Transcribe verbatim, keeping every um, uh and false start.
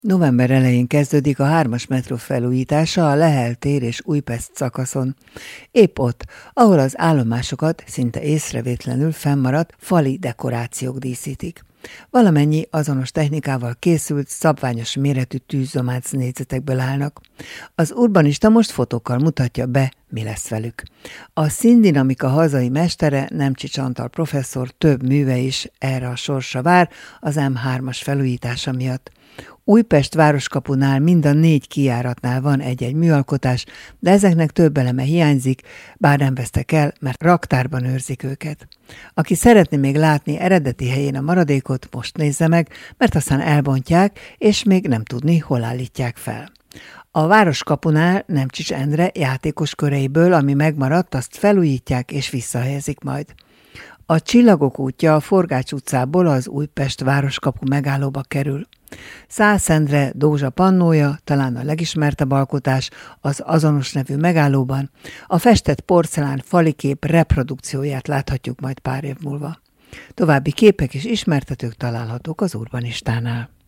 November elején kezdődik a hármas metró felújítása a Lehel tér és Újpest szakaszon. Épp ott, ahol az állomásokat szinte észrevétlenül fennmaradt fali dekorációk díszítik. Valamennyi azonos technikával készült, szabványos méretű tűzzománc négyzetekből állnak. Az urbanista most fotókkal mutatja be, mi lesz velük. A színdinamika hazai mestere, Nemcsics Antal professzor több műve is erre a sorsra vár az M hármas felújítása miatt. Újpest városkapunál mind a négy kijáratnál van egy-egy műalkotás, de ezeknek több eleme hiányzik, bár nem vesztek el, mert raktárban őrzik őket. Aki szeretné még látni eredeti helyén a maradékot, most nézze meg, mert aztán elbontják, és még nem tudni, hol állítják fel. A városkapunál Nemcsics Endre játékos köreiből, ami megmaradt, azt felújítják és visszahelyezik majd. A Csillagok útja a Forgács utcából az Újpest városkapu megállóba kerül. Szász Endre Dózsa pannója, talán a legismertebb alkotás, az azonos nevű megállóban, a festett porcelán falikép reprodukcióját láthatjuk majd pár év múlva. További képek és ismertetők találhatók az Urbanistánál.